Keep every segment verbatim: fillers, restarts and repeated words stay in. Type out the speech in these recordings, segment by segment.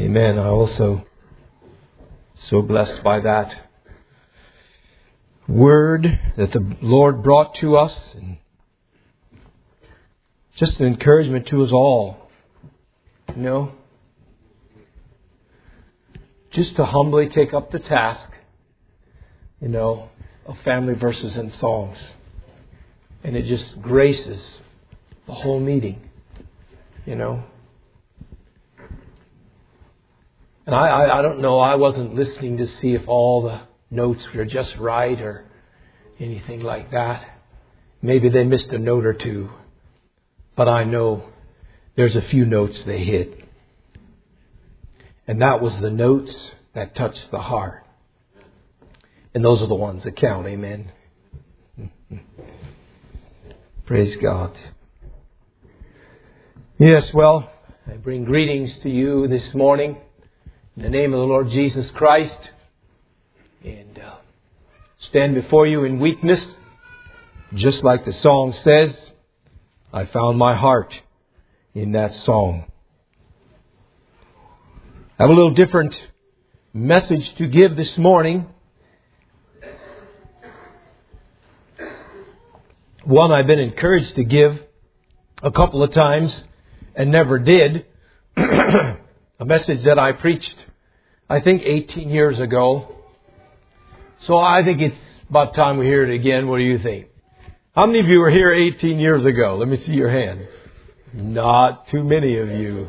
Amen. I also so blessed by that word that the Lord brought to us, and just an encouragement to us all. You know, just to humbly take up the task, you know, of family verses and songs. And it just graces the whole meeting, you know. And I, I, I don't know, I wasn't listening to see if all the notes were just right or anything like that. Maybe they missed a note or two. But I know there's a few notes they hit. And that was the notes that touched the heart. And those are the ones that count. Amen. Praise God. Yes, well, I bring greetings to you this morning in the name of the Lord Jesus Christ. And uh, stand before you in weakness. Just like the song says, I found my heart in that song. I have a little different message to give this morning. One I've been encouraged to give a couple of times and never did. A message that I preached, I think, eighteen years ago. So I think it's about time we hear it again. What do you think? How many of you were here eighteen years ago? Let me see your hands. Not too many of you.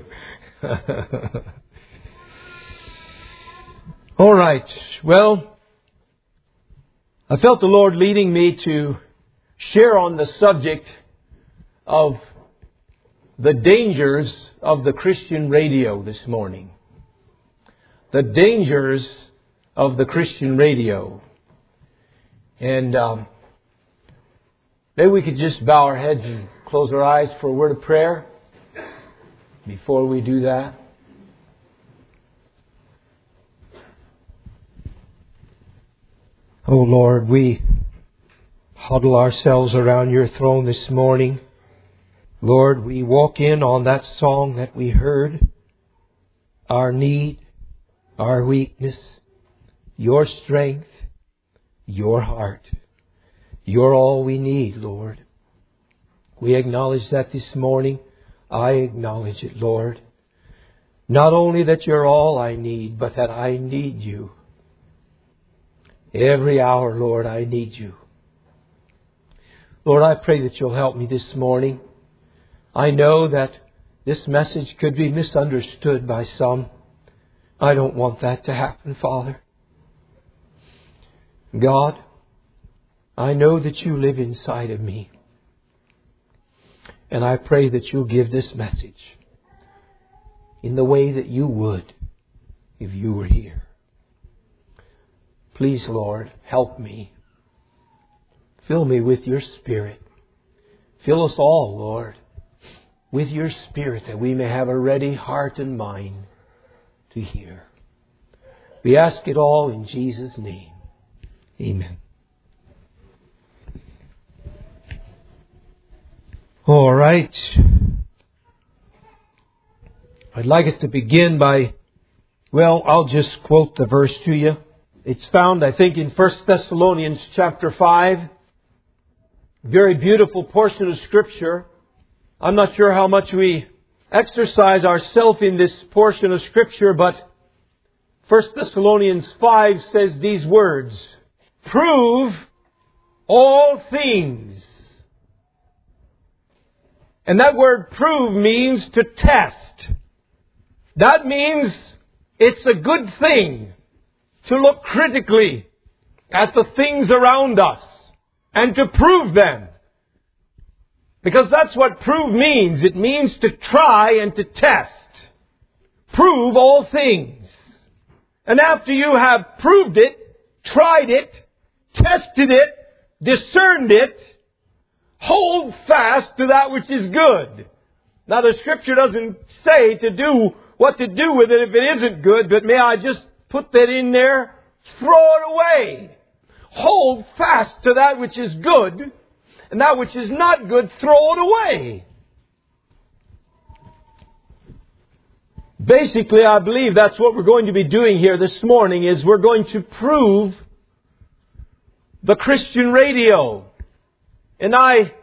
All right. Well, I felt the Lord leading me to share on the subject of the dangers of the Christian radio this morning. The dangers of the Christian radio. And um, maybe we could just bow our heads and close our eyes for a word of prayer before we do that. Oh Lord, we huddle ourselves around your throne this morning. Lord, we walk in on that song that we heard. Our need, our weakness, your strength, your heart. You're all we need, Lord. We acknowledge that this morning. I acknowledge it, Lord. Not only that you're all I need, but that I need you. Every hour, Lord, I need you. Lord, I pray that you'll help me this morning. I know that this message could be misunderstood by some. I don't want that to happen, Father. God, I know that you live inside of me. And I pray that you'll give this message in the way that you would if you were here. Please, Lord, help me. Fill me with your Spirit. Fill us all, Lord, with your Spirit, that we may have a ready heart and mind to hear. We ask it all in Jesus' name. Amen. All right. I'd like us to begin by, well, I'll just quote the verse to you. It's found, I think, in First Thessalonians chapter five. Very beautiful portion of Scripture. I'm not sure how much we exercise ourselves in this portion of Scripture, but First Thessalonians five says these words, prove all things. And that word prove means to test. That means it's a good thing to look critically at the things around us and to prove them. Because that's what prove means. It means to try and to test. Prove all things. And after you have proved it, tried it, tested it, discerned it, hold fast to that which is good. Now the Scripture doesn't say to do what to do with it if it isn't good, but may I just put that in there? Throw it away. Hold fast to that which is good, and that which is not good, throw it away. Basically, I believe that's what we're going to be doing here this morning, is we're going to prove the Christian radio. And I,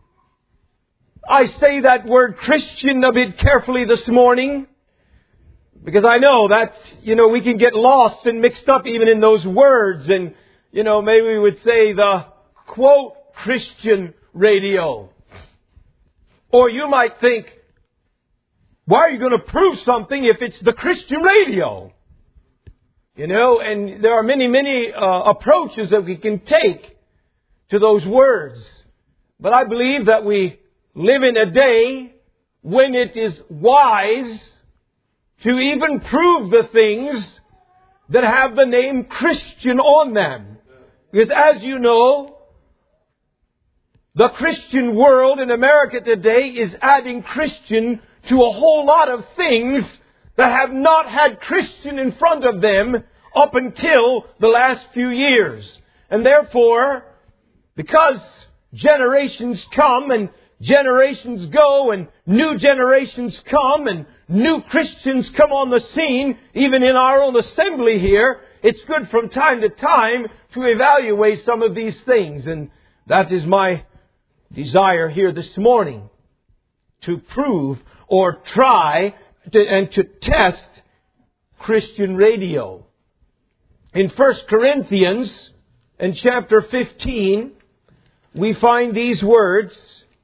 I say that word Christian a bit carefully this morning, because I know that, you know, we can get lost and mixed up even in those words. And, you know, maybe we would say the, quote, Christian radio. Or you might think, why are you going to prove something if it's the Christian radio? You know, and there are many, many uh, approaches that we can take to those words. But I believe that we live in a day when it is wise to even prove the things that have the name Christian on them. Because as you know, the Christian world in America today is adding Christian to a whole lot of things that have not had Christian in front of them up until the last few years. And therefore, because generations come and generations go and new generations come and new Christians come on the scene, even in our own assembly here, it's good from time to time to evaluate some of these things. And that is my desire here this morning, to prove or try to, and to test Christian radio. In First Corinthians, in chapter fifteen, we find these words.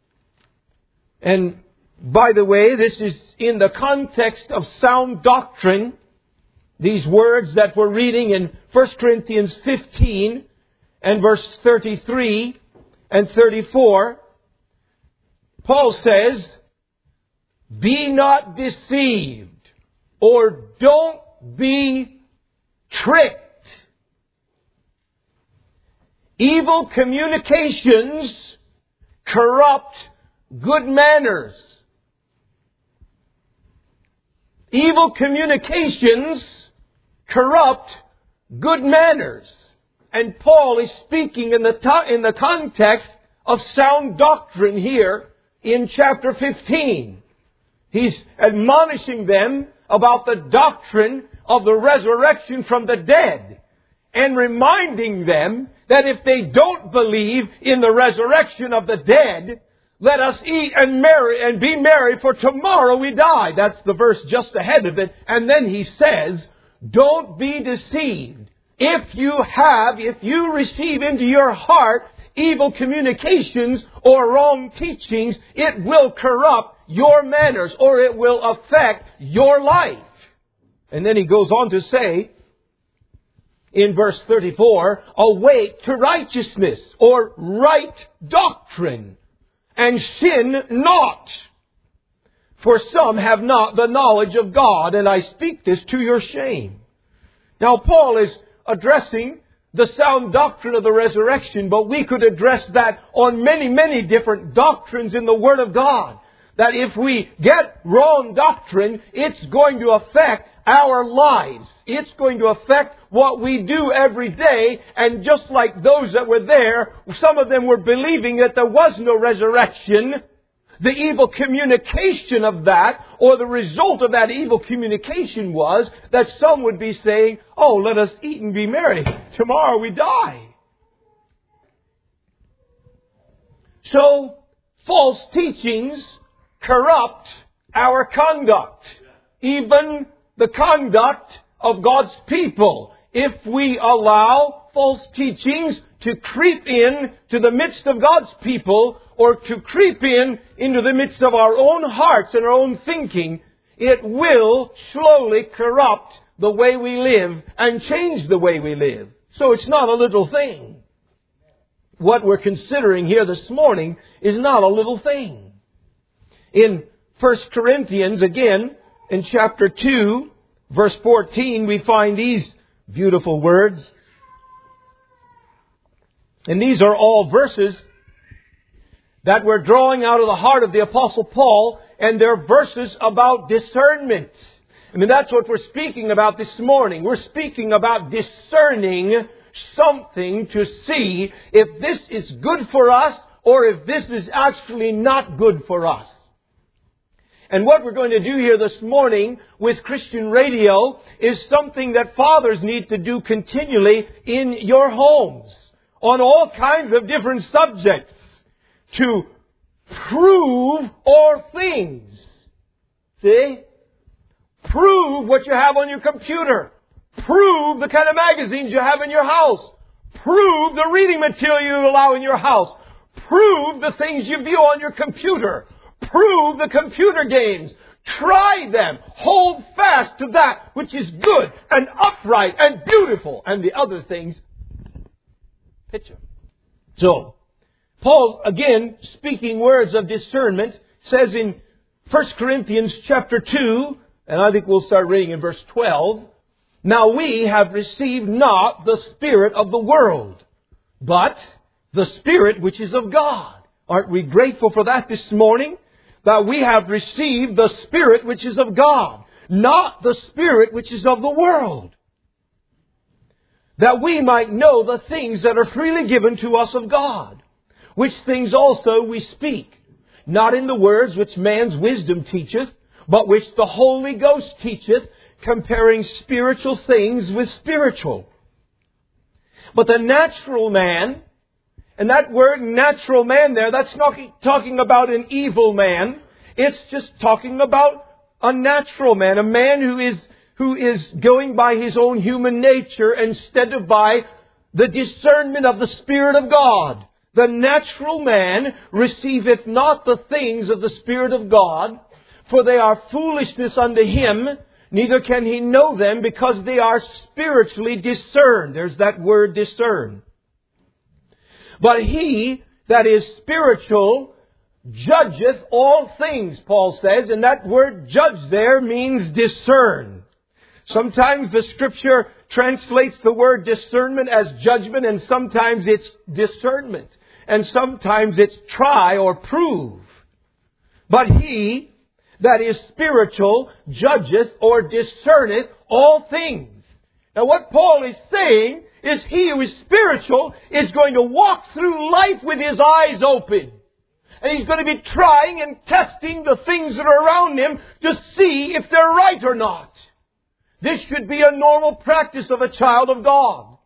And by the way, this is in the context of sound doctrine. These words that we're reading in First Corinthians fifteen and verse thirty-three and thirty-four. Paul says, be not deceived, or don't be tricked. Evil communications corrupt good manners. Evil communications corrupt good manners. And Paul is speaking in the to- in the context of sound doctrine here in chapter fifteen. He's admonishing them about the doctrine of the resurrection from the dead, and reminding them that if they don't believe in the resurrection of the dead, let us eat and marry and be merry, for tomorrow we die. That's the verse just ahead of it. And then he says, don't be deceived. If you have, if you receive into your heart evil communications or wrong teachings, it will corrupt your manners, or it will affect your life. And then he goes on to say, in verse thirty-four, awake to righteousness, or right doctrine, and sin not. For some have not the knowledge of God, and I speak this to your shame. Now Paul is addressing the sound doctrine of the resurrection, but we could address that on many, many different doctrines in the Word of God. That if we get wrong doctrine, it's going to affect our lives. It's going to affect what we do every day. And just like those that were there, some of them were believing that there was no resurrection. The evil communication of that, or the result of that evil communication, was that some would be saying, oh, let us eat and be merry. Tomorrow we die. So, false teachings corrupt our conduct, even the conduct of God's people. If we allow false teachings to creep in to the midst of God's people, or to creep in into the midst of our own hearts and our own thinking, it will slowly corrupt the way we live and change the way we live. So it's not a little thing. What we're considering here this morning is not a little thing. In First Corinthians, again, in chapter two, verse fourteen, we find these beautiful words. And these are all verses that we're drawing out of the heart of the Apostle Paul, and they're verses about discernment. I mean, that's what we're speaking about this morning. We're speaking about discerning something to see if this is good for us or if this is actually not good for us. And what we're going to do here this morning with Christian Radio is something that fathers need to do continually in your homes on all kinds of different subjects to prove all things. See? Prove what you have on your computer. Prove the kind of magazines you have in your house. Prove the reading material you allow in your house. Prove the things you view on your computer. Prove the computer games. Try them. Hold fast to that which is good and upright and beautiful. And the other things, picture. So, Paul, again, speaking words of discernment, says in First Corinthians chapter two, and I think we'll start reading in verse twelve, "Now we have received not the spirit of the world, but the Spirit which is of God." Aren't we grateful for that this morning? That we have received the Spirit which is of God, not the spirit which is of the world. That we might know the things that are freely given to us of God, which things also we speak, not in the words which man's wisdom teacheth, but which the Holy Ghost teacheth, comparing spiritual things with spiritual. But the natural man, and that word natural man there, that's not talking about an evil man. It's just talking about a natural man, a man who is who is going by his own human nature instead of by the discernment of the Spirit of God. The natural man receiveth not the things of the Spirit of God, for they are foolishness unto him, neither can he know them, because they are spiritually discerned. There's that word discern. But he that is spiritual judgeth all things, Paul says. And that word judge there means discern. Sometimes the Scripture translates the word discernment as judgment, and sometimes it's discernment. And sometimes it's try or prove. But he that is spiritual judgeth or discerneth all things. Now what Paul is saying is he who is spiritual is going to walk through life with his eyes open. And he's going to be trying and testing the things that are around him to see if they're right or not. This should be a normal practice of a child of God.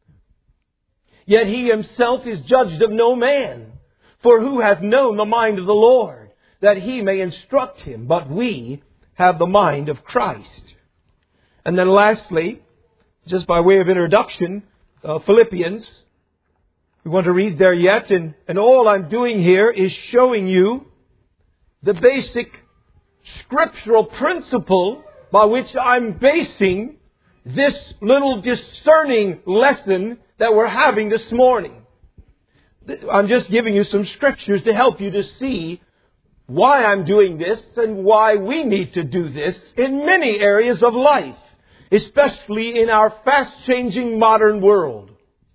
Yet he himself is judged of no man. For who hath known the mind of the Lord, that he may instruct him? But we have the mind of Christ. And then lastly, just by way of introduction, uh, Philippians. We want to read there yet. And, and all I'm doing here is showing you the basic scriptural principle by which I'm basing this little discerning lesson that we're having this morning. I'm just giving you some scriptures to help you to see why I'm doing this and why we need to do this in many areas of life, especially in our fast-changing modern world.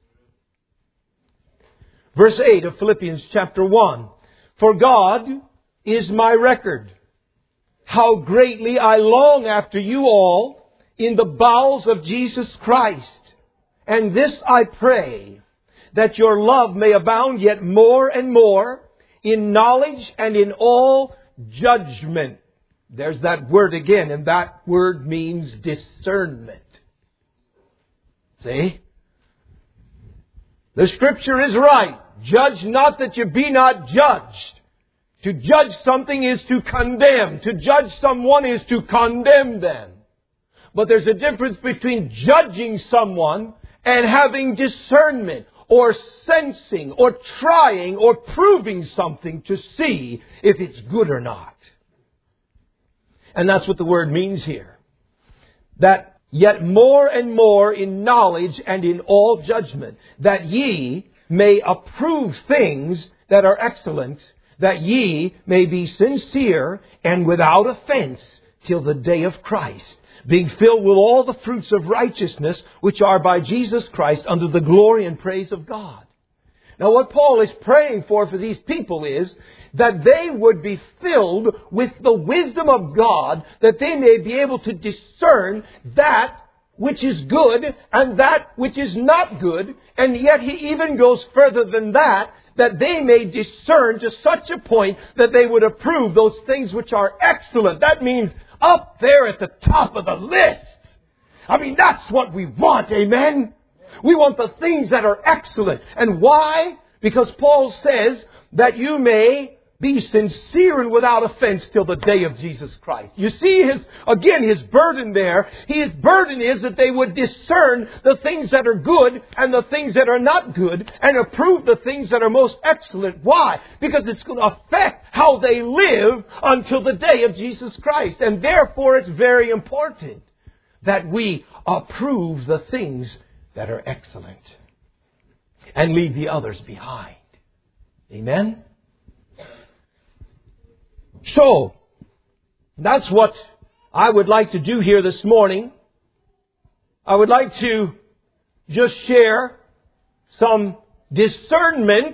Verse eight of Philippians chapter one. "For God is my record, how greatly I long after you all in the bowels of Jesus Christ. And this I pray, that your love may abound yet more and more in knowledge and in all judgment." There's that word again, and that word means discernment. See? The Scripture is right. Judge not that you be not judged. To judge something is to condemn. To judge someone is to condemn them. But there's a difference between judging someone and having discernment, or sensing, or trying, or proving something to see if it's good or not. And that's what the word means here. That yet more and more in knowledge and in all judgment, that ye may approve things that are excellent, that ye may be sincere and without offense till the day of Christ, being filled with all the fruits of righteousness, which are by Jesus Christ, unto the glory and praise of God. Now what Paul is praying for for these people is that they would be filled with the wisdom of God, that they may be able to discern that which is good and that which is not good. And yet he even goes further than that, that they may discern to such a point that they would approve those things which are excellent. That means up there at the top of the list. I mean, that's what we want, amen? We want the things that are excellent. And why? Because Paul says that you may be sincere and without offense till the day of Jesus Christ. You see, his again, his burden there, his burden is that they would discern the things that are good and the things that are not good and approve the things that are most excellent. Why? Because it's going to affect how they live until the day of Jesus Christ. And therefore, it's very important that we approve the things that are excellent and leave the others behind. Amen? So, that's what I would like to do here this morning. I would like to just share some discernment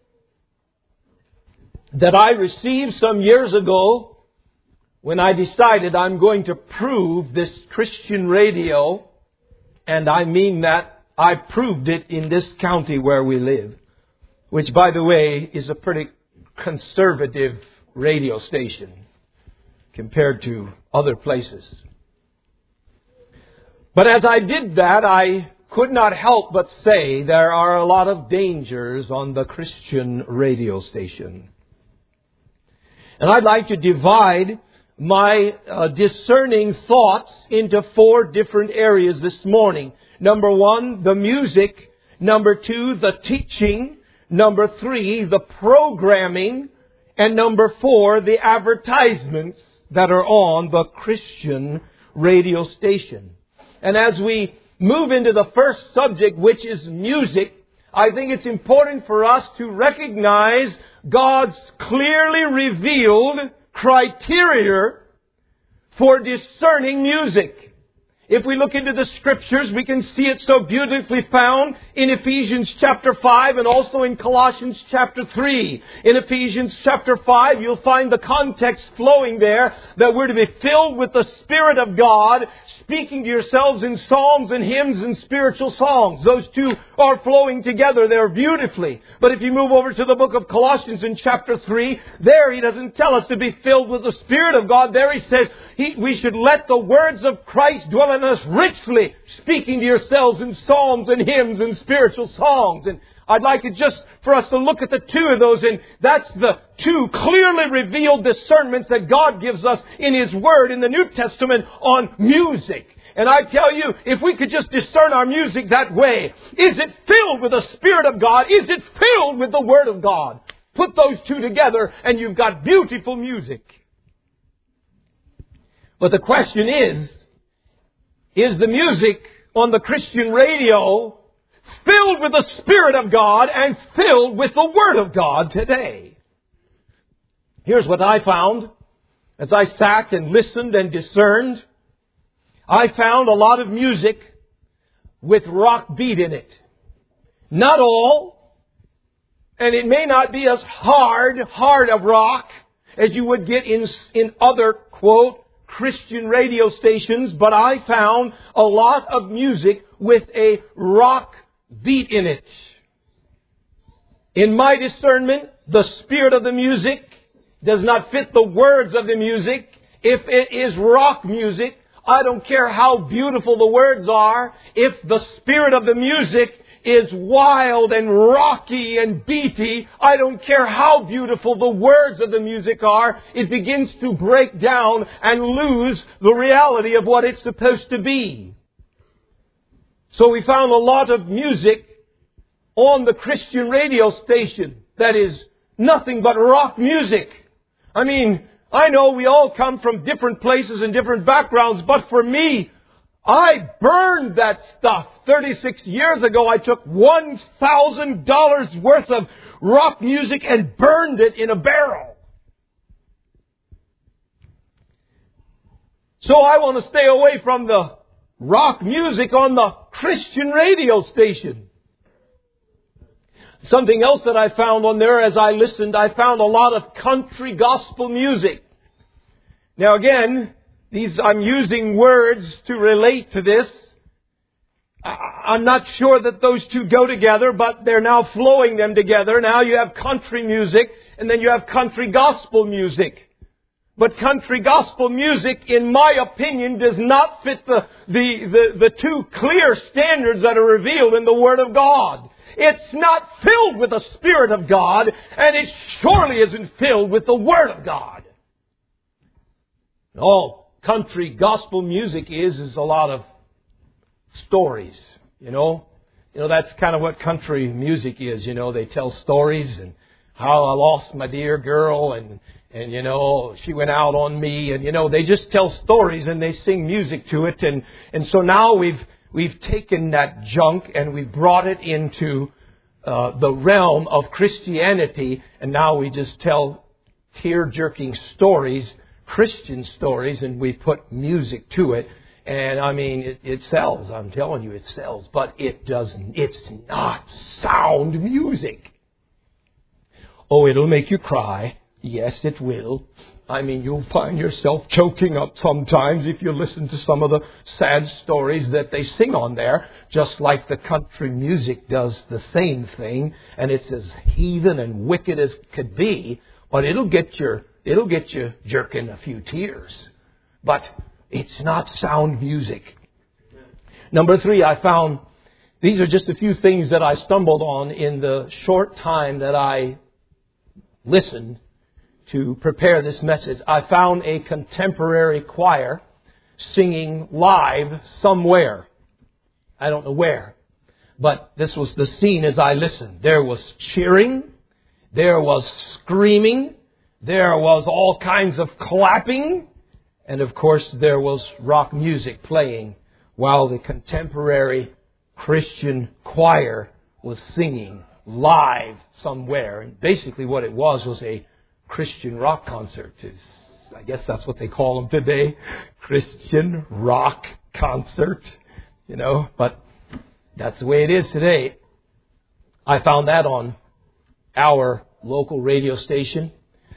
that I received some years ago when I decided I'm going to prove this Christian radio, and I mean that I proved it in this county where we live, which, by the way, is a pretty conservative radio station compared to other places. But as I did that, I could not help but say there are a lot of dangers on the Christian radio station. And I'd like to divide my uh, discerning thoughts into four different areas this morning. Number one, the music. Number two, the teaching. Number three, the programming. And number four, the advertisements that are on the Christian radio station. And as we move into the first subject, which is music, I think it's important for us to recognize God's clearly revealed criteria for discerning music. If we look into the Scriptures, we can see it so beautifully found in Ephesians chapter five and also in Colossians chapter three. In Ephesians chapter five, you'll find the context flowing there that we're to be filled with the Spirit of God, speaking to yourselves in psalms and hymns and spiritual songs. Those two are flowing together there beautifully. But if you move over to the book of Colossians in chapter three, there he doesn't tell us to be filled with the Spirit of God. There he says he, we should let the words of Christ dwell in us richly, speaking to yourselves in psalms and hymns and spiritual songs. And I'd like it just for us to look at the two of those, and that's the two clearly revealed discernments that God gives us in His Word in the New Testament on music. And I tell you, if we could just discern our music that way, is it filled with the Spirit of God? Is it filled with the Word of God? Put those two together and you've got beautiful music. But the question is, is the music on the Christian radio filled with the Spirit of God and filled with the Word of God today? Here's what I found as I sat and listened and discerned. I found a lot of music with rock beat in it. Not all. And it may not be as hard, hard of rock as you would get in, in other, quote, Christian radio stations, but I found a lot of music with a rock beat in it. In my discernment, the spirit of the music does not fit the words of the music. If it is rock music, I don't care how beautiful the words are. If the spirit of the music is wild and rocky and beaty, I don't care how beautiful the words of the music are, it begins to break down and lose the reality of what it's supposed to be. So we found a lot of music on the Christian radio station that is nothing but rock music. I mean, I know we all come from different places and different backgrounds, but for me, I burned that stuff. thirty-six years ago, I took one thousand dollars worth of rock music and burned it in a barrel. So I want to stay away from the rock music on the Christian radio station. Something else that I found on there as I listened, I found a lot of country gospel music. Now again, these I'm using words to relate to this. I'm not sure that those two go together, but they're now flowing them together. Now you have country music, and then you have country gospel music. But country gospel music, in my opinion, does not fit the, the, the, the two clear standards that are revealed in the Word of God. It's not filled with the Spirit of God, and it surely isn't filled with the Word of God. All country gospel music is, is a lot of stories, you know. You know, that's kind of what country music is, you know. They tell stories and how I lost my dear girl and, and, you know, she went out on me. And, you know, they just tell stories and they sing music to it. And, and so now we've, we've taken that junk and we've brought it into uh, the realm of Christianity. And now we just tell tear-jerking stories, Christian stories, and we put music to it. And I mean, it, it sells. I'm telling you, it sells. But it doesn't, it's not sound music. Oh, it'll make you cry. Yes, it will. I mean, you'll find yourself choking up sometimes if you listen to some of the sad stories that they sing on there. Just like the country music does the same thing. And it's as heathen and wicked as could be. But it'll get your, it'll get you jerking a few tears. But it's not sound music. Number three, I found, these are just a few things that I stumbled on in the short time that I listened to prepare this message. I found a contemporary choir singing live somewhere. I don't know where. But this was the scene as I listened. There was cheering. There was screaming. There was all kinds of clapping. And of course, there was rock music playing while the contemporary Christian choir was singing live somewhere. And basically what it was was a Christian rock concert. I guess that's what they call them today. Christian rock concert. You know, but that's the way it is today. I found that on our local radio station.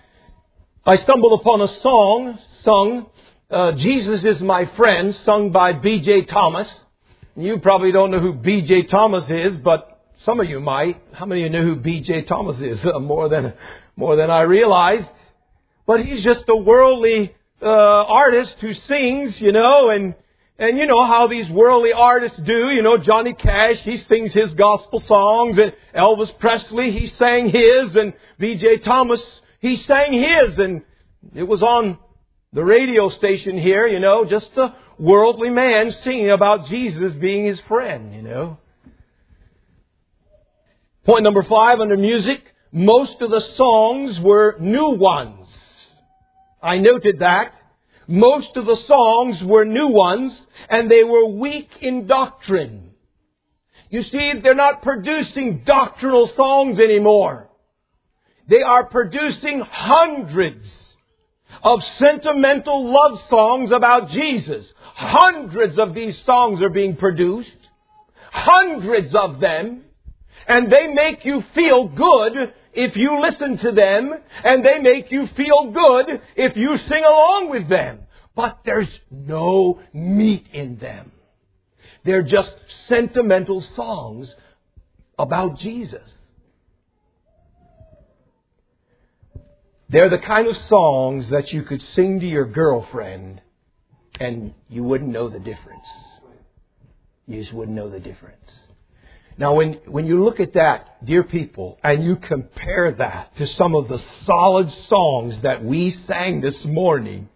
I stumbled upon a song sung, uh, Jesus is My Friend, sung by B J Thomas. You probably don't know who B J Thomas is, but some of you might. How many of you know who B J Thomas is? Uh, more than more than I realized. But he's just a worldly uh, artist who sings, you know, and and you know how these worldly artists do. You know, Johnny Cash, he sings his gospel songs, and Elvis Presley, he sang his, and B J Thomas, he sang his, and it was on the radio station here, you know, just a worldly man singing about Jesus being his friend, you know. Point number five under music, most of the songs were new ones. I noted that. Most of the songs were new ones, and they were weak in doctrine. You see, they're not producing doctrinal songs anymore. They are producing hundreds of sentimental love songs about Jesus. Hundreds of these songs are being produced. Hundreds of them. And they make you feel good if you listen to them. And they make you feel good if you sing along with them. But there's no meat in them. They're just sentimental songs about Jesus. They're the kind of songs that you could sing to your girlfriend and you wouldn't know the difference. You just wouldn't know the difference. Now, when, when you look at that, dear people, and you compare that to some of the solid songs that we sang this morning,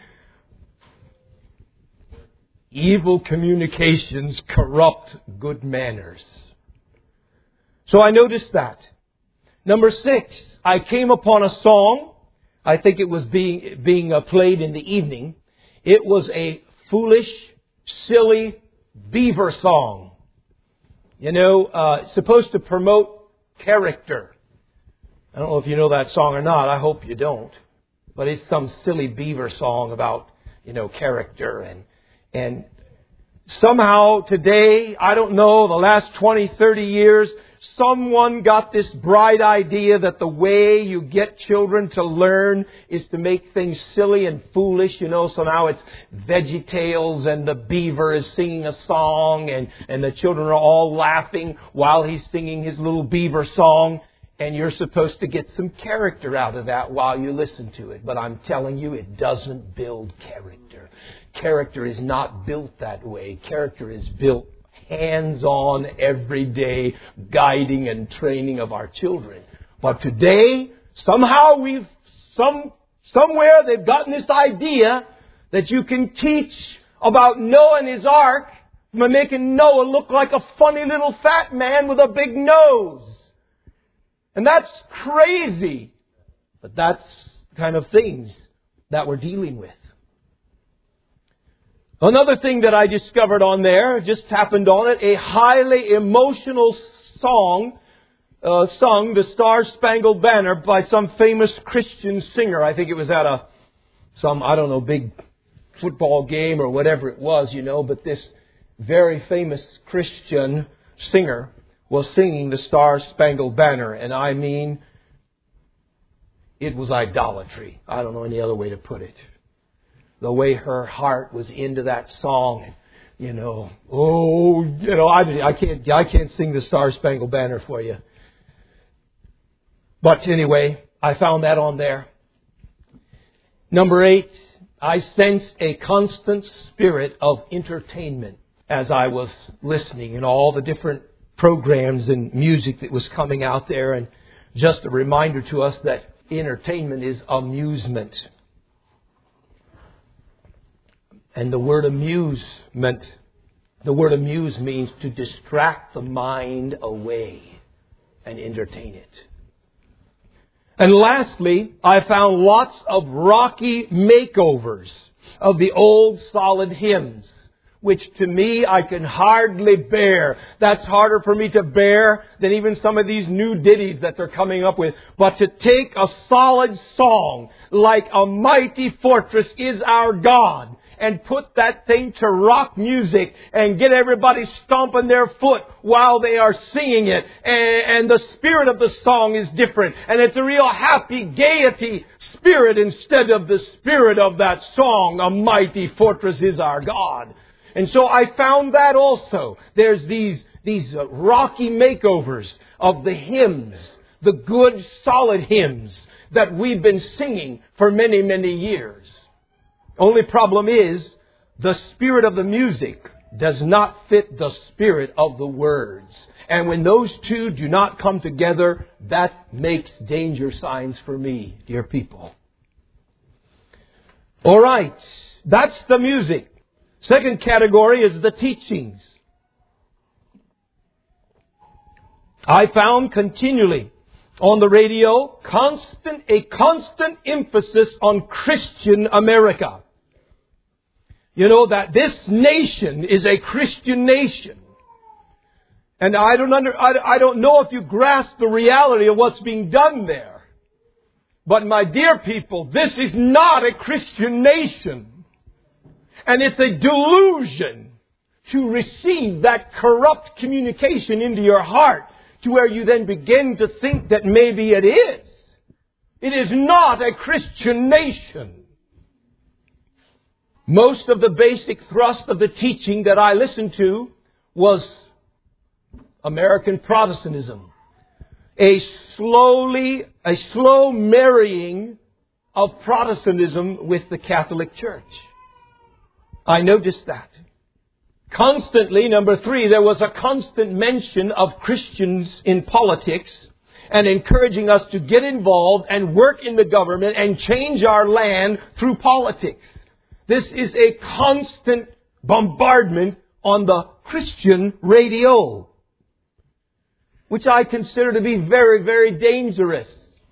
evil communications corrupt good manners. So I noticed that. Number six, I came upon a song. I think it was being being uh, played in the evening. It was a foolish, silly beaver song. You know, uh, supposed to promote character. I don't know if you know that song or not. I hope you don't. But it's some silly beaver song about, you know, character. And and Somehow today, I don't know, the last twenty, thirty years, someone got this bright idea that the way you get children to learn is to make things silly and foolish, you know. So now it's VeggieTales and the beaver is singing a song and, and the children are all laughing while he's singing his little beaver song. And you're supposed to get some character out of that while you listen to it. But I'm telling you, it doesn't build character. Character is not built that way. Character is built hands-on, everyday guiding and training of our children. But today, somehow we've, some, somewhere they've gotten this idea that you can teach about Noah and his ark by making Noah look like a funny little fat man with a big nose. And that's crazy. But that's the kind of things that we're dealing with. Another thing that I discovered on there, just happened on it, a highly emotional song uh, sung, the Star-Spangled Banner, by some famous Christian singer. I think it was at a, some, I don't know, big football game or whatever it was, you know, but this very famous Christian singer was singing the Star-Spangled Banner. And I mean, it was idolatry. I don't know any other way to put it. The way her heart was into that song, you know, oh, you know, I, I can't, I can't sing the Star-Spangled Banner for you. But anyway, I found that on there. Number eight, I sensed a constant spirit of entertainment as I was listening in all the different programs and music that was coming out there. And just a reminder to us that entertainment is amusement. And the word amusement, the word amuse means to distract the mind away and entertain it. And lastly, I found lots of rocky makeovers of the old solid hymns, which to me I can hardly bear. That's harder for me to bear than even some of these new ditties that they're coming up with. But to take a solid song like A Mighty Fortress Is Our God and put that thing to rock music and get everybody stomping their foot while they are singing it. And, and the spirit of the song is different. And it's a real happy, gaiety spirit instead of the spirit of that song, A Mighty Fortress Is Our God. And so I found that also. There's these, these uh, rocky makeovers of the hymns, the good, solid hymns that we've been singing for many, many years. Only problem is, the spirit of the music does not fit the spirit of the words. And when those two do not come together, that makes danger signs for me, dear people. All right, that's the music. Second category is the teachings. I found continually on the radio constant a constant emphasis on Christian America. You know that this nation is a Christian nation. And I don't under, I, I don't know if you grasp the reality of what's being done there. But my dear people, this is not a Christian nation. And it's a delusion to receive that corrupt communication into your heart to where you then begin to think that maybe it is. It is not a Christian nation. Most of the basic thrust of the teaching that I listened to was American Protestantism. A slowly, a slow marrying of Protestantism with the Catholic Church. I noticed that. Constantly, number three, there was a constant mention of Christians in politics and encouraging us to get involved and work in the government and change our land through politics. This is a constant bombardment on the Christian radio, which I consider to be very, very dangerous.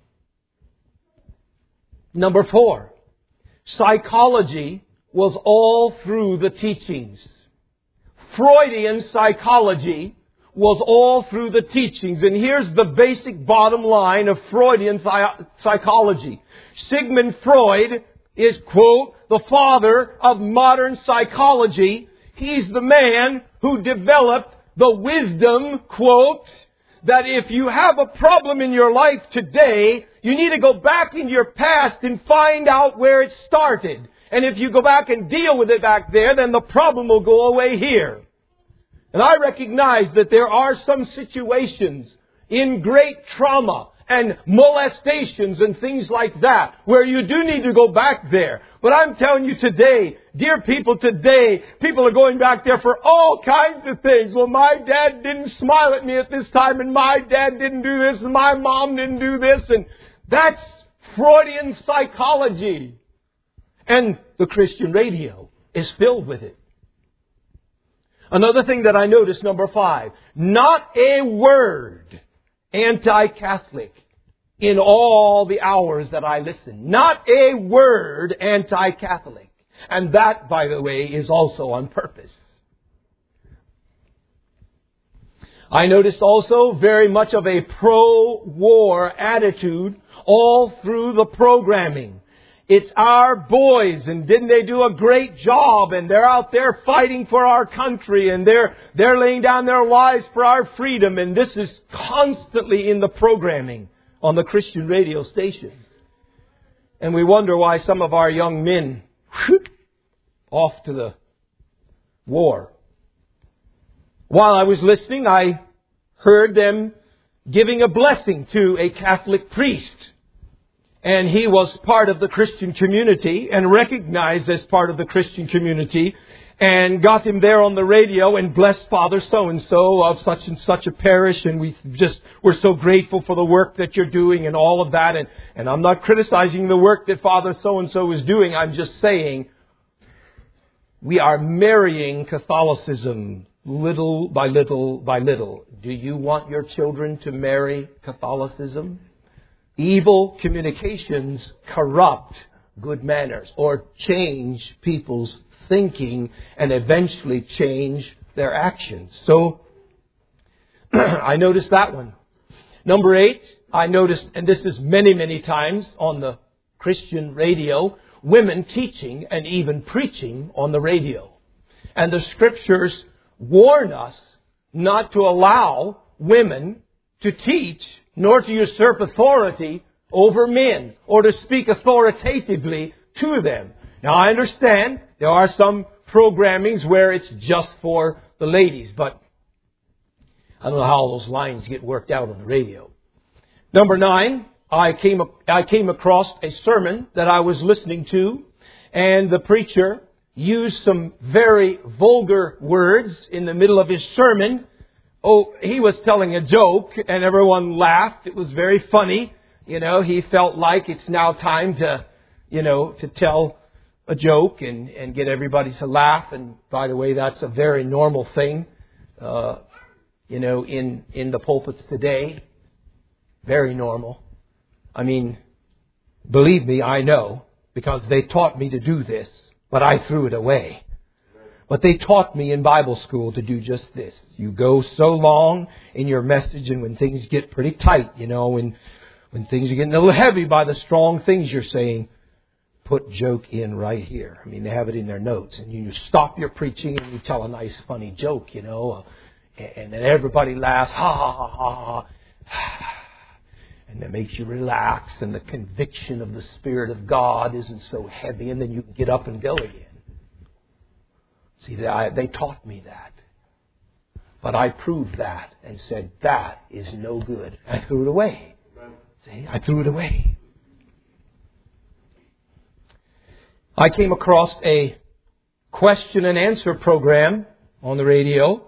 Number four, psychology was all through the teachings. Freudian psychology was all through the teachings. And here's the basic bottom line of Freudian psychology. Sigmund Freud is, quote, the father of modern psychology. he's the man who developed the wisdom, quote, that if you have a problem in your life today, you need to go back into your past and find out where it started. And if you go back and deal with it back there, then the problem will go away here. And I recognize that there are some situations in great trauma and molestations and things like that, where you do need to go back there. But I'm telling you today, dear people, today, people are going back there for all kinds of things. Well, my dad didn't smile at me at this time, and my dad didn't do this, and my mom didn't do this, and that's Freudian psychology. And the Christian radio is filled with it. Another thing that I noticed, number five, not a word anti-Catholic in all the hours that I listened. Not a word anti-Catholic. And that, by the way, is also on purpose. I noticed also very much of a pro-war attitude all through the programming. It's our boys, and didn't they do a great job? And they're out there fighting for our country, and they're they're laying down their lives for our freedom. And this is constantly in the programming on the Christian radio station. And we wonder why some of our young men whoop, off to the war. While I was listening, I heard them giving a blessing to a Catholic priest. And he was part of the Christian community and recognized as part of the Christian community, and got him there on the radio and blessed Father so-and-so of such and such a parish. And we just, we're so grateful for the work that you're doing and all of that. And, and I'm not criticizing the work that Father so-and-so is doing. I'm just saying we are marrying Catholicism little by little by little. Do you want your children to marry Catholicism? Evil communications corrupt good manners or change people's thinking and eventually change their actions. So I noticed that one. Number eight, I noticed, and this is many, many times on the Christian radio, women teaching and even preaching on the radio. And the Scriptures warn us not to allow women to teach nor to usurp authority over men or to speak authoritatively to them. Now, I understand there are some programmings where it's just for the ladies, but I don't know how all those lines get worked out on the radio. Number nine, I came I came across a sermon that I was listening to, and the preacher used some very vulgar words in the middle of his sermon. Oh, he was telling a joke and everyone laughed. It was very funny. You know, he felt like it's now time to, you know, to tell a joke and, and get everybody to laugh. And by the way, that's a very normal thing, uh, you know, in, in the pulpits today. Very normal. I mean, believe me, I know, because they taught me to do this, but I threw it away. But they taught me in Bible school to do just this. You go so long in your message, and when things get pretty tight, you know, when, when things are getting a little heavy by the strong things you're saying, put joke in right here. I mean, they have it in their notes. And you stop your preaching and you tell a nice, funny joke, you know, uh, and then everybody laughs, ha, ha, ha, ha, ha. And that makes you relax, and the conviction of the Spirit of God isn't so heavy, and then you can get up and go again. See, they, they taught me that. But I proved that and said, that is no good. I threw it away. See, I threw it away. I came across a question and answer program on the radio,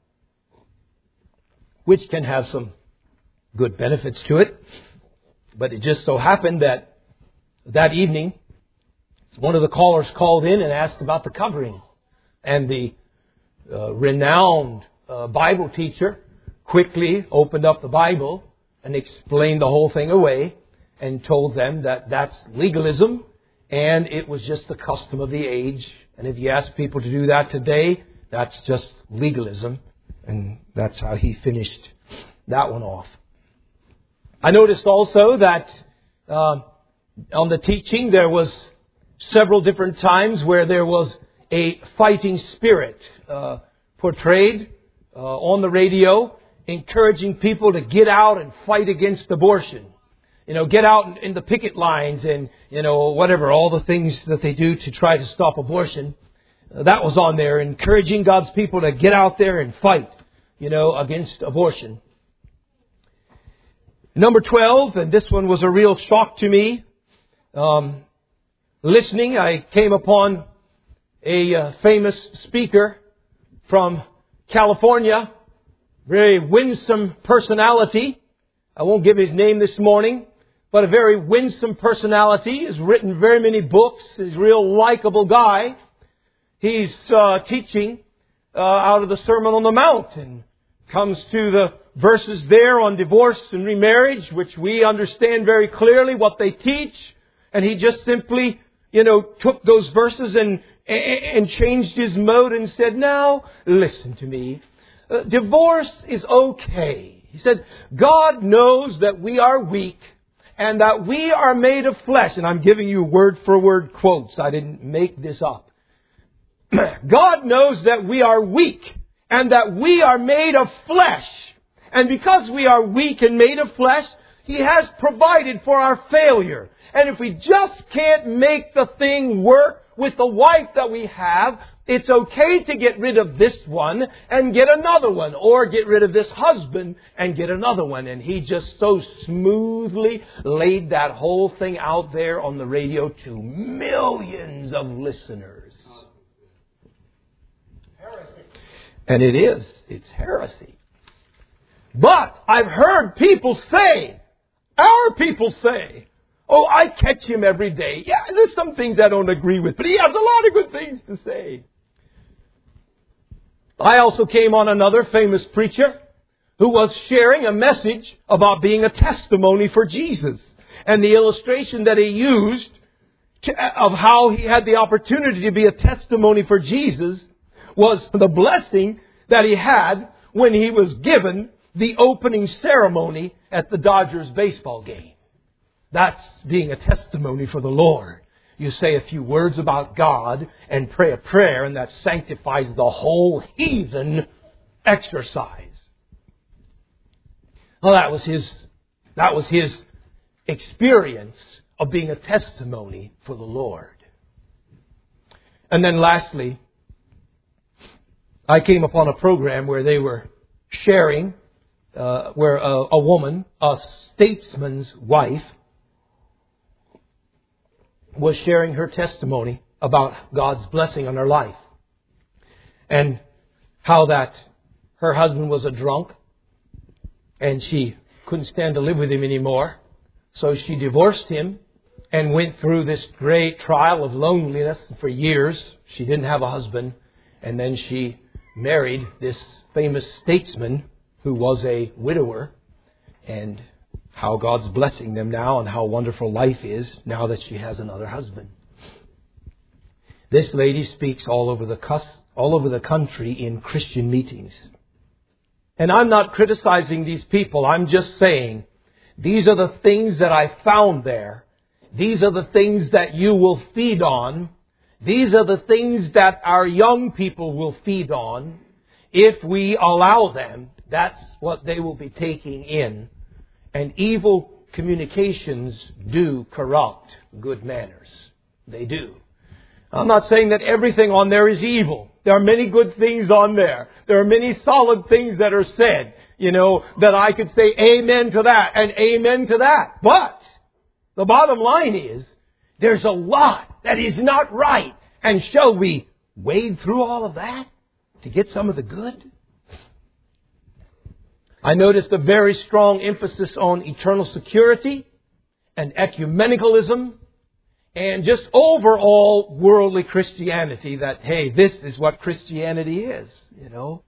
which can have some good benefits to it. But it just so happened that that evening, one of the callers called in and asked about the covering. And the uh, renowned uh, Bible teacher quickly opened up the Bible and explained the whole thing away and told them that that's legalism and it was just the custom of the age. And if you ask people to do that today, that's just legalism. And that's how he finished that one off. I noticed also that uh, on the teaching there was several different times where there was a fighting spirit uh, portrayed uh, on the radio, encouraging people to get out and fight against abortion. You know, get out in, in the picket lines and, you know, whatever, all the things that they do to try to stop abortion. Uh, that was on there, encouraging God's people to get out there and fight, you know, against abortion. Number twelve, and this one was a real shock to me. Um, listening, I came upon a uh, famous speaker from California, very winsome personality. I won't give his name this morning, but a very winsome personality. He's written very many books. He's a real likable guy. He's uh, teaching uh, out of the Sermon on the Mount and comes to the verses there on divorce and remarriage, which we understand very clearly what they teach. And he just simply, you know, took those verses and and changed his mode and said, now, listen to me. Uh, divorce is okay. He said, God knows that we are weak and that we are made of flesh. And I'm giving you word for word quotes. I didn't make this up. God knows that we are weak and that we are made of flesh. And because we are weak and made of flesh, He has provided for our failure. And if we just can't make the thing work with the wife that we have, it's okay to get rid of this one and get another one. Or get rid of this husband and get another one. And he just so smoothly laid that whole thing out there on the radio to millions of listeners. Heresy. And it is. It's heresy. But I've heard people say, our people say, oh, I catch him every day. Yeah, there's some things I don't agree with, but he has a lot of good things to say. I also came on another famous preacher who was sharing a message about being a testimony for Jesus. And the illustration that he used to, of how he had the opportunity to be a testimony for Jesus was the blessing that he had when he was given the opening ceremony at the Dodgers baseball game. That's being a testimony for the Lord. You say a few words about God and pray a prayer, and that sanctifies the whole heathen exercise. Well, that was his, that was his experience of being a testimony for the Lord. And then lastly, I came upon a program where they were sharing, uh, where a, a woman, a statesman's wife, was sharing her testimony about God's blessing on her life. And how that her husband was a drunk and she couldn't stand to live with him anymore. So she divorced him and went through this great trial of loneliness for years. She didn't have a husband. And then she married this famous statesman who was a widower. And how God's blessing them now and how wonderful life is now that she has another husband. This lady speaks all over the cus- all over the country in Christian meetings. And I'm not criticizing these people. I'm just saying these are the things that I found there. These are the things that you will feed on. These are the things that our young people will feed on. If we allow them, that's what they will be taking in. And evil communications do corrupt good manners. They do. I'm not saying that everything on there is evil. There are many good things on there. There are many solid things that are said, you know, that I could say amen to that and amen to that. But the bottom line is there's a lot that is not right. And shall we wade through all of that to get some of the good? I noticed a very strong emphasis on eternal security and ecumenicalism and just overall worldly Christianity, that, hey, this is what Christianity is, you know.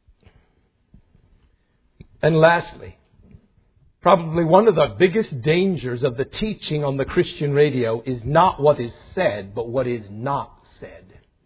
And lastly, probably one of the biggest dangers of the teaching on the Christian radio is not what is said, but what is not said.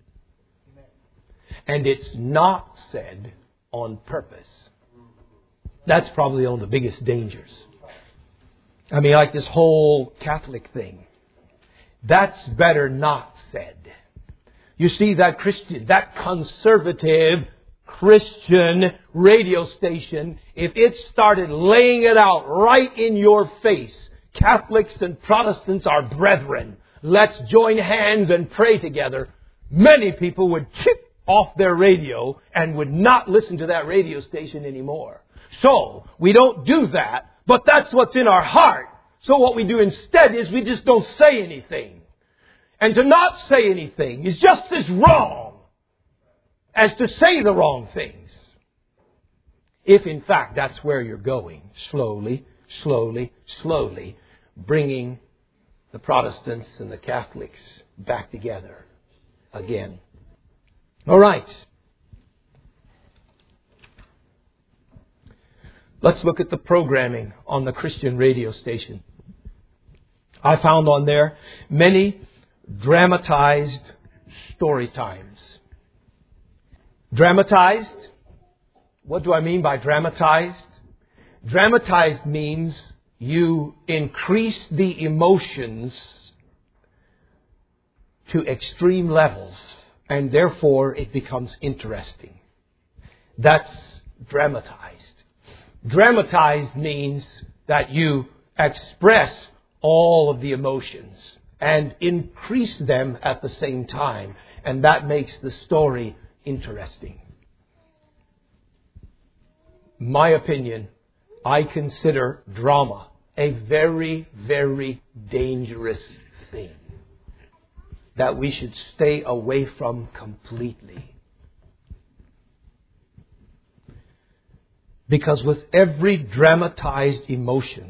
And it's not said on purpose. That's probably one of the biggest dangers. I mean, like this whole Catholic thing. That's better not said. You see, that Christian, that conservative Christian radio station, if it started laying it out right in your face, Catholics and Protestants are brethren, let's join hands and pray together, many people would chip off their radio and would not listen to that radio station anymore. So, we don't do that, but that's what's in our heart. So what we do instead is we just don't say anything. And to not say anything is just as wrong as to say the wrong things. If in fact that's where you're going, slowly, slowly, slowly, bringing the Protestants and the Catholics back together again. All right. Let's look at the programming on the Christian radio station. I found on there many dramatized story times. Dramatized? What do I mean by dramatized? Dramatized means you increase the emotions to extreme levels, and therefore it becomes interesting. That's dramatized. Dramatized means that you express all of the emotions and increase them at the same time, and that makes the story interesting. My opinion, I consider drama a very, very dangerous thing that we should stay away from completely. Because with every dramatized emotion,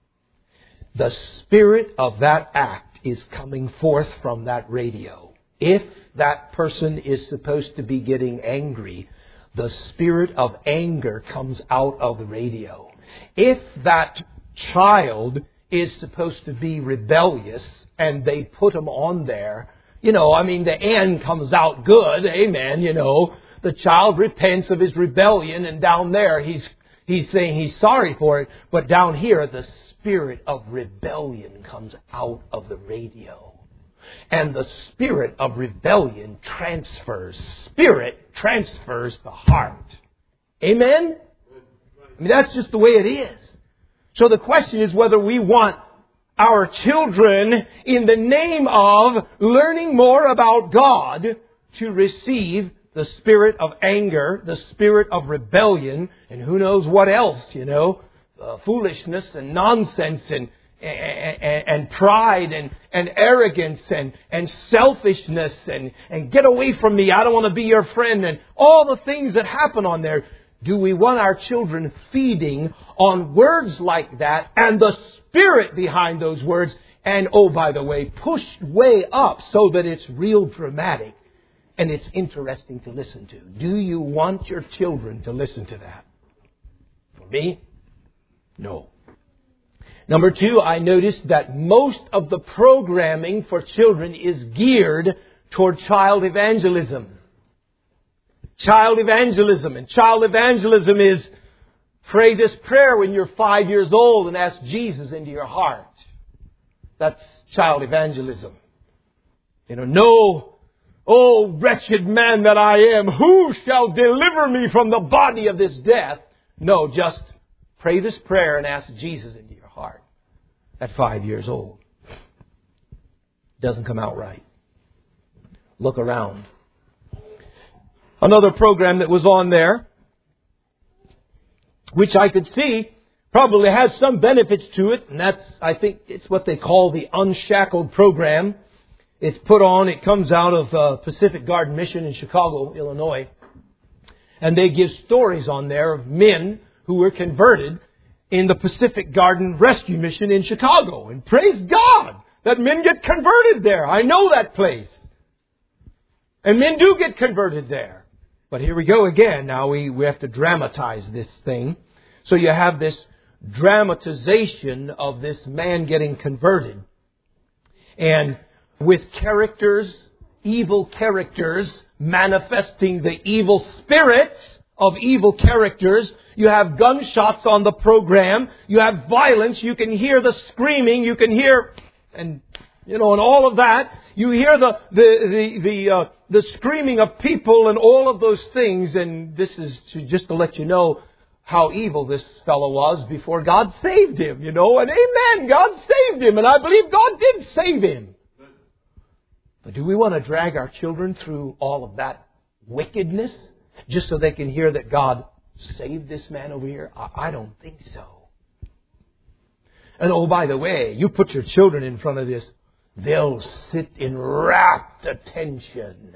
the spirit of that act is coming forth from that radio. If that person is supposed to be getting angry, the spirit of anger comes out of the radio. If that child is supposed to be rebellious and they put him on there, you know, I mean, the end comes out good, amen, you know. The child repents of his rebellion, and down there he's he's saying he's sorry for it. But down here, the spirit of rebellion comes out of the radio. And the spirit of rebellion transfers. Spirit transfers the heart. Amen? I mean, that's just the way it is. So the question is whether we want our children, in the name of learning more about God, to receive the spirit of anger, the spirit of rebellion, and who knows what else, you know, uh, foolishness and nonsense and and, and pride and, and arrogance and, and selfishness and, and get away from me, I don't want to be your friend, and all the things that happen on there. Do we want our children feeding on words like that and the spirit behind those words, and, oh, by the way, pushed way up so that it's real dramatic and it's interesting to listen to? Do you want your children to listen to that? For me, no. Number two, I noticed that most of the programming for children is geared toward child evangelism. Child evangelism. And child evangelism is pray this prayer when you're five years old and ask Jesus into your heart. That's child evangelism. You know, no, oh, wretched man that I am, who shall deliver me from the body of this death? No, just pray this prayer and ask Jesus into your heart at five years old. Doesn't come out right. Look around. Another program that was on there, which I could see probably has some benefits to it, and that's, I think, it's what they call the Unshackled program. It's put on, it comes out of uh, Pacific Garden Mission in Chicago, Illinois. And they give stories on there of men who were converted in the Pacific Garden Rescue Mission in Chicago. And praise God that men get converted there. I know that place. And men do get converted there. But here we go again. Now we, we have to dramatize this thing. So you have this dramatization of this man getting converted. And with characters, evil characters, manifesting the evil spirits of evil characters. You have gunshots on the program. You have violence. You can hear the screaming. You can hear, and You know, and all of that. You hear the the the the, uh, the screaming of people and all of those things. And this is to, just to let you know how evil this fellow was before God saved him. You know, and amen, God saved him, and I believe God did save him. But do we want to drag our children through all of that wickedness just so they can hear that God saved this man over here? I, I don't think so. And oh, by the way, you put your children in front of this, they'll sit in rapt attention.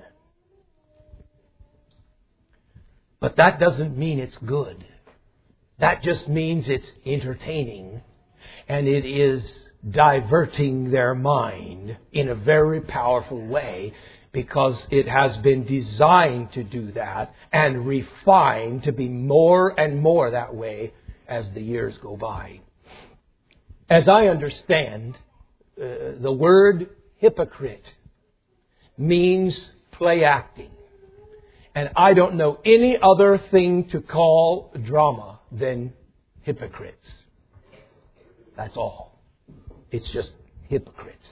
But that doesn't mean it's good. That just means it's entertaining. And it is diverting their mind in a very powerful way, because it has been designed to do that and refined to be more and more that way as the years go by. As I understand, uh, the word hypocrite means play acting. And I don't know any other thing to call drama than hypocrites. That's all. It's just hypocrites.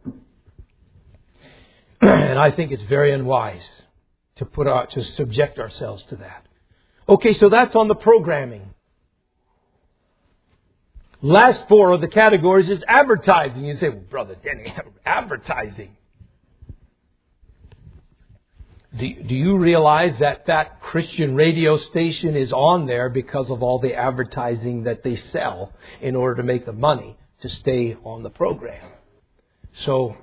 And I think it's very unwise to put our, to subject ourselves to that. Okay, so that's on the programming. Last four of the categories is advertising. You say, well, Brother Denny, advertising. Do, do you realize that that Christian radio station is on there because of all the advertising that they sell in order to make the money to stay on the program? So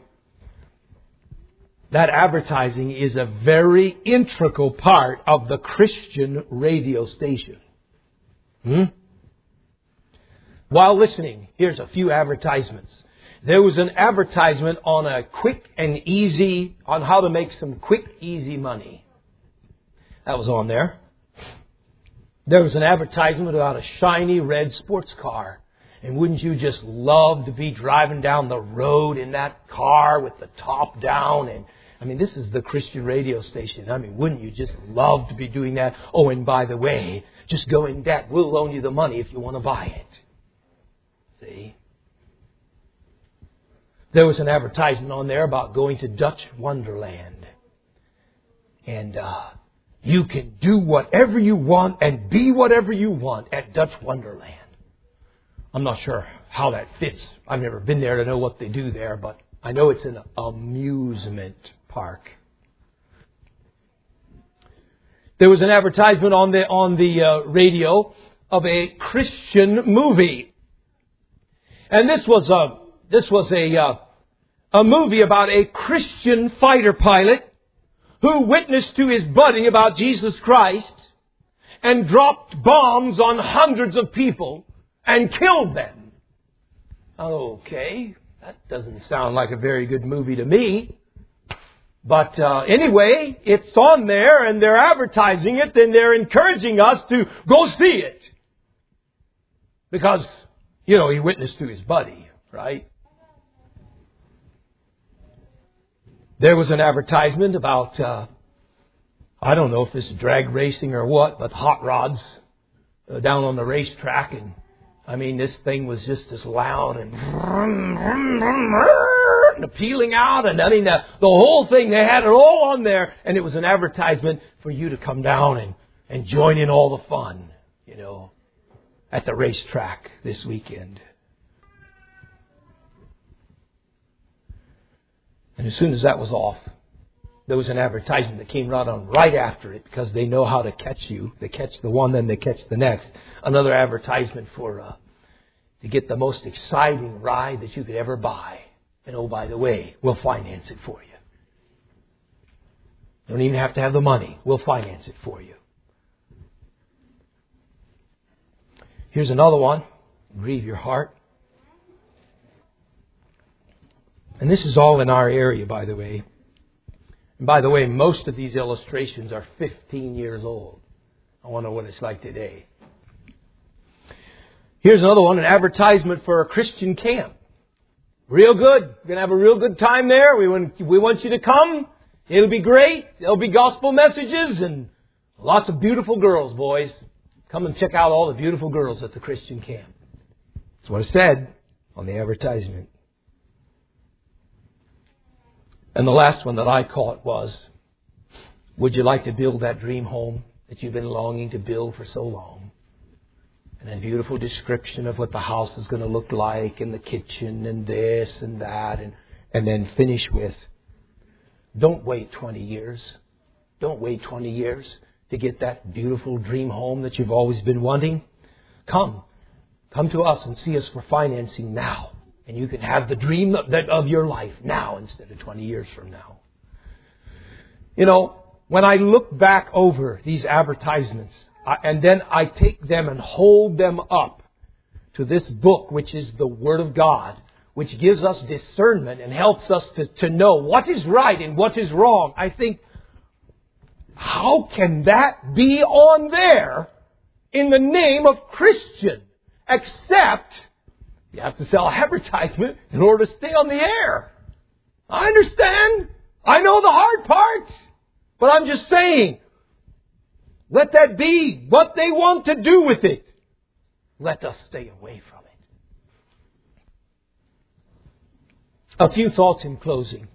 that advertising is a very integral part of the Christian radio station. Hmm? While listening, here's a few advertisements. There was an advertisement on a quick and easy, on how to make some quick, easy money. That was on there. There was an advertisement about a shiny red sports car. And wouldn't you just love to be driving down the road in that car with the top down? And I mean, this is the Christian radio station. I mean, wouldn't you just love to be doing that? Oh, and by the way, just go in debt. We'll loan you the money if you want to buy it. See? There was an advertisement on there about going to Dutch Wonderland. And uh, you can do whatever you want and be whatever you want at Dutch Wonderland. I'm not sure how that fits. I've never been there to know what they do there, but I know it's an amusement park. There was an advertisement on the on the uh, radio of a Christian movie, and this was a this was a uh, a movie about a Christian fighter pilot who witnessed to his buddy about Jesus Christ and dropped bombs on hundreds of people and killed them. Okay, that doesn't sound like a very good movie to me. But uh, anyway, it's on there and they're advertising it, and they're encouraging us to go see it. Because, you know, he witnessed to his buddy, right? There was an advertisement about, uh, I don't know if it's drag racing or what, but hot rods uh, down on the racetrack. And I mean, this thing was just as loud and, and peeling out. And I mean, the, the whole thing, they had it all on there. And it was an advertisement for you to come down and, and join in all the fun, you know, at the racetrack this weekend. And as soon as that was off, there was an advertisement that came right on right after it, because they know how to catch you. They catch the one, then they catch the next. Another advertisement for uh, to get the most exciting ride that you could ever buy. And oh, by the way, we'll finance it for you. You don't even have to have the money. We'll finance it for you. Here's another one. Grieve your heart. And this is all in our area, by the way. And by the way, most of these illustrations are fifteen years old. I want to know what it's like today. Here's another one, an advertisement for a Christian camp. Real good. We're going to have a real good time there. We want, we want you to come. It'll be great. There'll be gospel messages and lots of beautiful girls, boys. Come and check out all the beautiful girls at the Christian camp. That's what it said on the advertisement. And the last one that I caught was, would you like to build that dream home that you've been longing to build for so long? And a beautiful description of what the house is going to look like, and the kitchen, and this and that, and, and then finish with, don't wait twenty years. Don't wait twenty years to get that beautiful dream home that you've always been wanting. Come. Come to us and see us for financing now. And you can have the dream of, that, of your life now instead of twenty years from now. You know, when I look back over these advertisements, I, and then I take them and hold them up to this book, which is the Word of God, which gives us discernment and helps us to, to know what is right and what is wrong, I think, how can that be on there in the name of Christian? Except you have to sell advertisement in order to stay on the air. I understand. I know the hard part. But I'm just saying, let that be what they want to do with it. Let us stay away from it. A few thoughts in closing.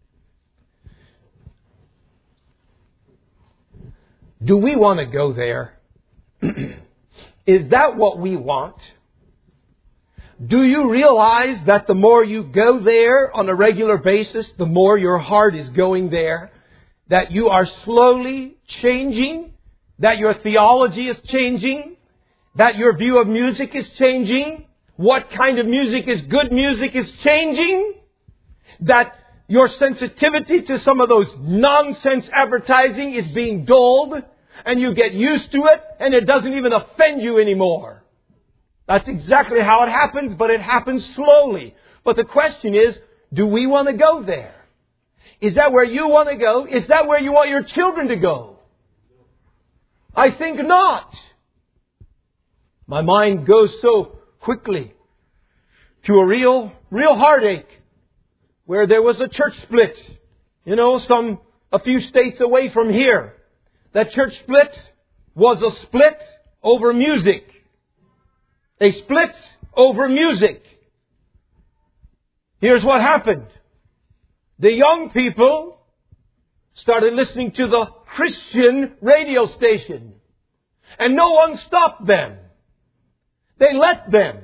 Do we want to go there? Is that what we want? Do you realize that the more you go there on a regular basis, the more your heart is going there? That you are slowly changing? That your theology is changing? That your view of music is changing? What kind of music is good music is changing? That your sensitivity to some of those nonsense advertising is being dulled? And you get used to it, and it doesn't even offend you anymore. That's exactly how it happens, but it happens slowly. But the question is, do we want to go there? Is that where you want to go? Is that where you want your children to go? I think not. My mind goes so quickly to a real, real heartache where there was a church split, you know, some, a few states away from here. That church split was a split over music. A split over music. Here's what happened. The young people started listening to the Christian radio station. And no one stopped them. They let them.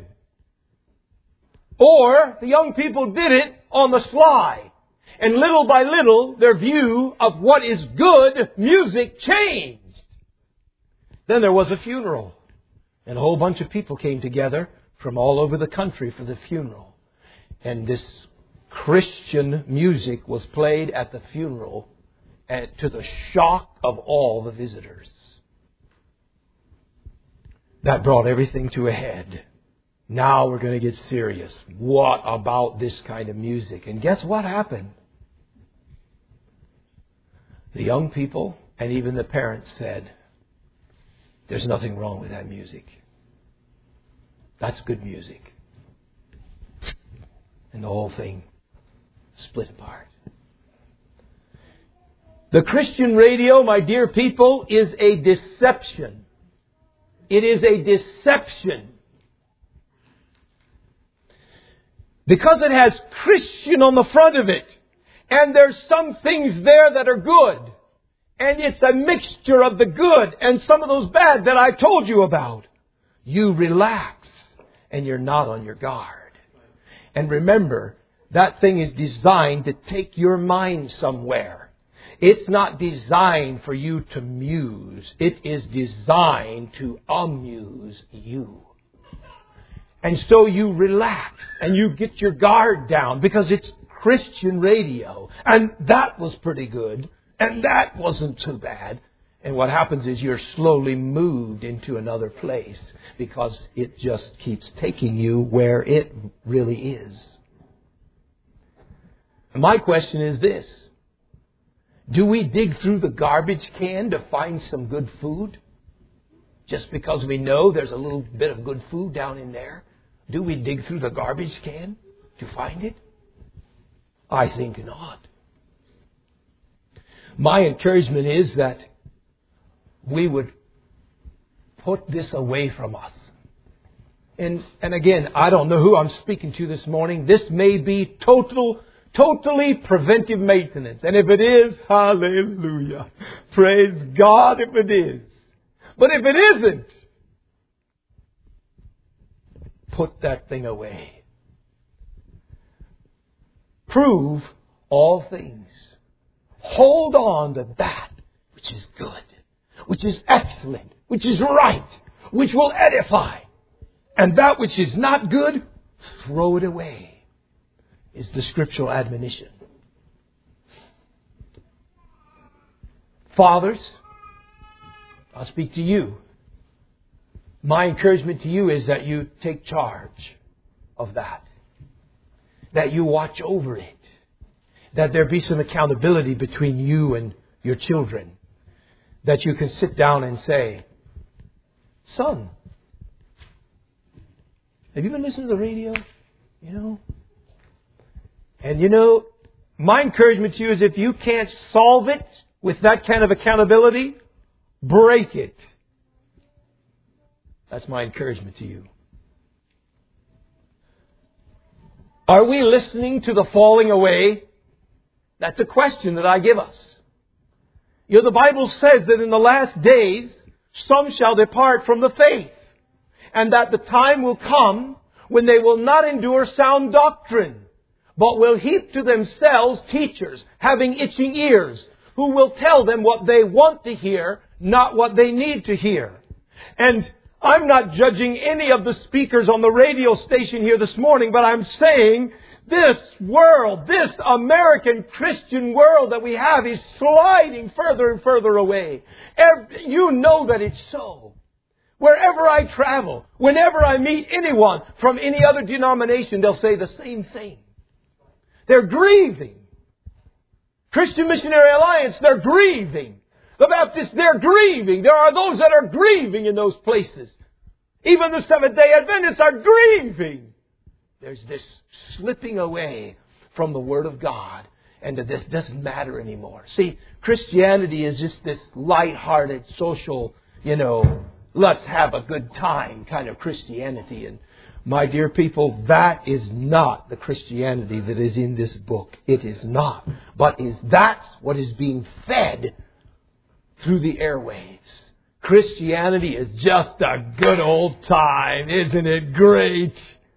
Or the young people did it on the sly. And little by little, their view of what is good music changed. Then there was a funeral. And a whole bunch of people came together from all over the country for the funeral. And this Christian music was played at the funeral, and to the shock of all the visitors. That brought everything to a head. Now we're going to get serious. What about this kind of music? And guess what happened? The young people and even the parents said, there's nothing wrong with that music. That's good music. And the whole thing split apart. The Christian radio, my dear people, is a deception. It is a deception. Because it has Christian on the front of it. And there's some things there that are good. And it's a mixture of the good and some of those bad that I told you about. You relax and you're not on your guard. And remember, that thing is designed to take your mind somewhere. It's not designed for you to muse. It is designed to amuse you. And so you relax and you get your guard down because it's Christian radio. And that was pretty good. And that wasn't too bad. And what happens is you're slowly moved into another place because it just keeps taking you where it really is. And my question is this. Do we dig through the garbage can to find some good food? Just because we know there's a little bit of good food down in there? Do we dig through the garbage can to find it? I think not. My encouragement is that we would put this away from us. And, and again, I don't know who I'm speaking to this morning. This may be total Totally preventive maintenance. And if it is, hallelujah. Praise God if it is. But if it isn't, put that thing away. Prove all things. Hold on to that which is good, which is excellent, which is right, which will edify. And that which is not good, throw it away, is the scriptural admonition. Fathers, I'll speak to you. My encouragement to you is that you take charge of that. That you watch over it. That there be some accountability between you and your children. That you can sit down and say, son, have you been listening to the radio? You know? And you know, my encouragement to you is if you can't solve it with that kind of accountability, break it. That's my encouragement to you. Are we listening to the falling away? That's a question that I give us. You know, the Bible says that in the last days, some shall depart from the faith. And that the time will come when they will not endure sound doctrine, but will heap to themselves teachers having itching ears, who will tell them what they want to hear, not what they need to hear. And I'm not judging any of the speakers on the radio station here this morning, but I'm saying this world, this American Christian world that we have is sliding further and further away. Every, you know that it's so. Wherever I travel, whenever I meet anyone from any other denomination, they'll say the same thing. They're grieving. Christian Missionary Alliance, they're grieving. The Baptists, they're grieving. There are those that are grieving in those places. Even the Seventh-day Adventists are grieving. There's this slipping away from the Word of God. And that this doesn't matter anymore. See, Christianity is just this light-hearted, social, you know, let's have a good time kind of Christianity. And my dear people, that is not the Christianity that is in this book. It is not. But is that's what is being fed through the airwaves. Christianity is just a good old time. Isn't it great?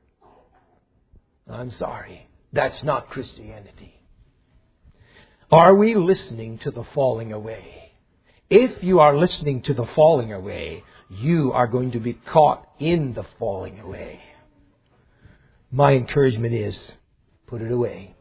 I'm sorry. That's not Christianity. Are we listening to the falling away? If you are listening to the falling away, you are going to be caught in the falling away. My encouragement is, put it away.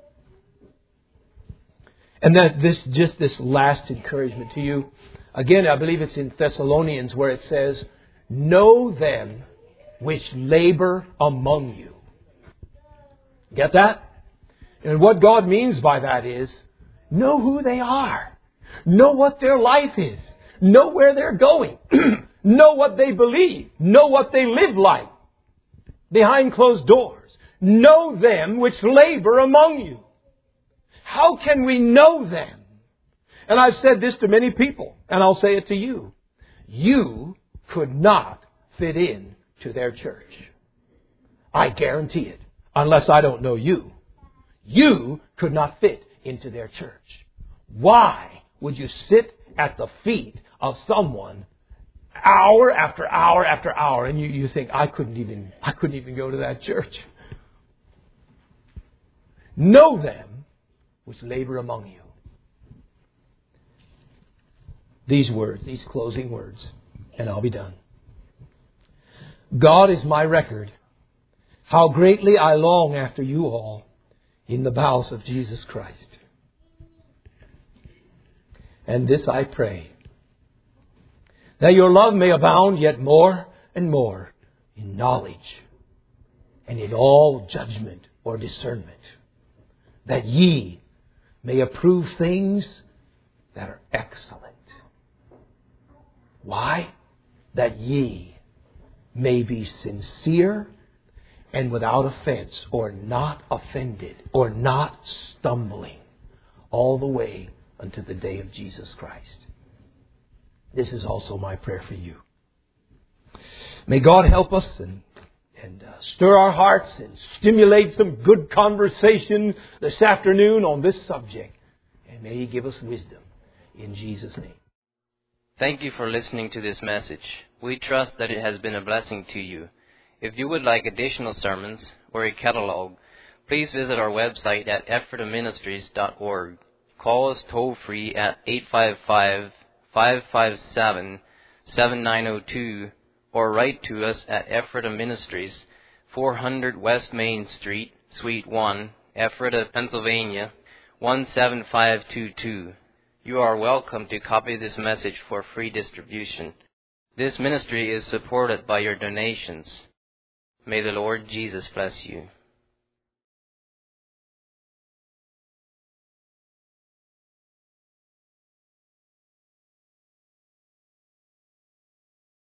And that this, just this last encouragement to you. Again, I believe it's in Thessalonians where it says, know them which labor among you. Get that? And what God means by that is, know who they are. Know what their life is. Know where they're going. Know what they believe. Know what they live like behind closed doors. Know them which labor among you. How can we know them? And I've said this to many people, and I'll say it to you. You could not fit in to their church. I guarantee it. Unless I don't know you. You could not fit into their church. Why would you sit at the feet of someone hour after hour after hour and you, you think, I couldn't even, I couldn't even go to that church? Know them which labor among you. These words, these closing words, and I'll be done. God is my record. How greatly I long after you all in the bowels of Jesus Christ. And this I pray, that your love may abound yet more and more in knowledge and in all judgment or discernment, that ye may approve things that are excellent. Why? That ye may be sincere and without offense, or not offended, or not stumbling, all the way unto the day of Jesus Christ. This is also my prayer for you. May God help us, and and uh, stir our hearts and stimulate some good conversation this afternoon on this subject. And may He give us wisdom in Jesus' name. Thank you for listening to this message. We trust that it has been a blessing to you. If you would like additional sermons or a catalog, please visit our website at ephrata ministries dot org. Call us toll-free at eight five five, five five seven, seven nine zero two or write to us at Ephrata Ministries, four hundred West Main Street, Suite one, Ephrata, Pennsylvania, one seven five two two. You are welcome to copy this message for free distribution. This ministry is supported by your donations. May the Lord Jesus bless you.